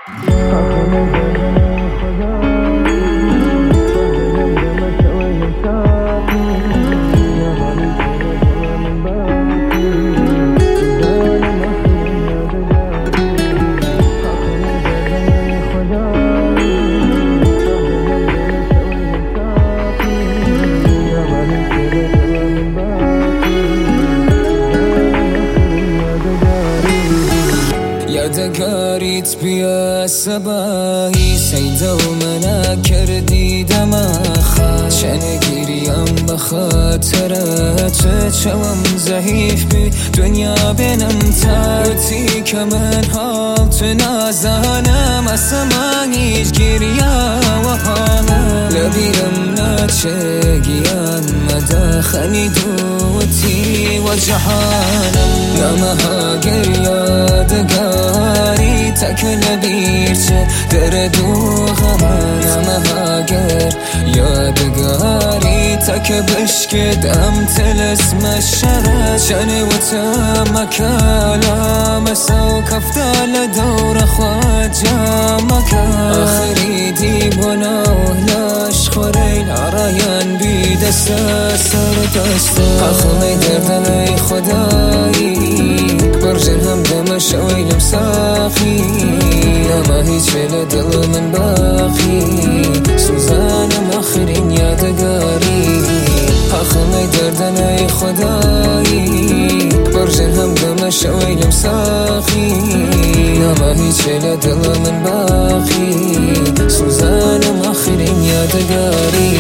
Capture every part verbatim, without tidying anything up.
یادگاریت بیا صباحی سیدا و منو کردی دماخه چنه گیریم بخاطرت چوم ضعیف بی دنیا بینم تاتی که من حال تو نازانم اصلا هیچ گیریا و حالم لبیرم ناچه گیان مداخنی دوتی و جهانم نمها گریادگاری تک لبیر چه درد و غمان نمها گر یادگاری تک بشکدم تلسم الشرد شنی و تم کلام سو کفتال دور خواد جامک آخری دیبونا لاش خوریل عراین بی دست سر دست آخمی دردن ای خدایی برجن هم دم شویلم ساخی نما هیچ فعل دل من باقی سوزانم آخرین یادگاری آخمی دردن ای خدایی برجن هم دم شویلم ساخی نما هیچ فعل دل من باقی سوزانم آخرین یادگاری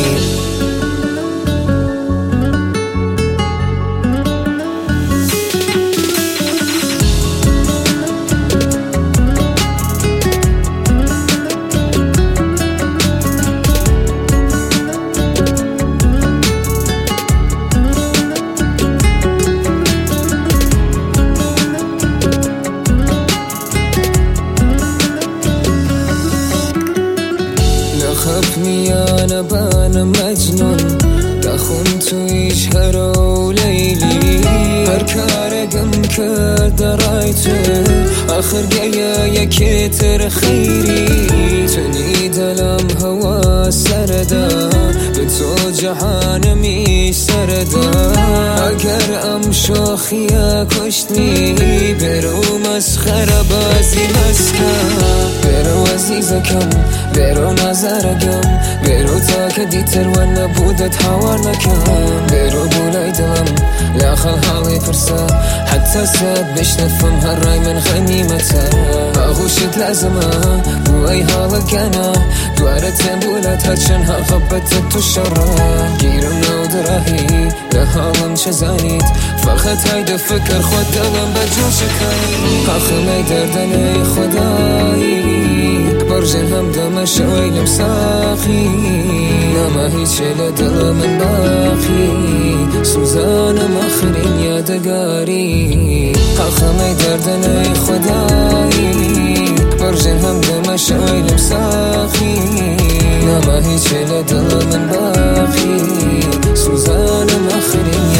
خفني أنا بان مجنون دخون تويش هرو ليلي هركار قم كدرايته آخر جايا يكتر خيري تني دلم هوا سردا بتو جهانمي سردا اگر ام شوخيا كشتني برو مسخرة بازي مسكا برو عزيزكم برو نظركم برو تاك ديتر وانا بودت حوار نكم برو بولاي دلم لا خل حالي فرصة حتى ساد بش نفهم هالراي من غنيمته اغوشت لازمه بو اي حالك انا دوارتين بولت هاتشنها غبتت تشرا گیرم نو دراهی لحالم شزانید فقط هاید فکر خود دلم بجون شکایی آخمی دردن ای خدایی برجن هم دم شویلم ساخی نما هیچ لدل من باقی سوزانم آخرین یادگاری آخمی دردن ای خدایی برجن هم دم شویلم ساخی نما هیچ لدل من باقی سوزانم آخرین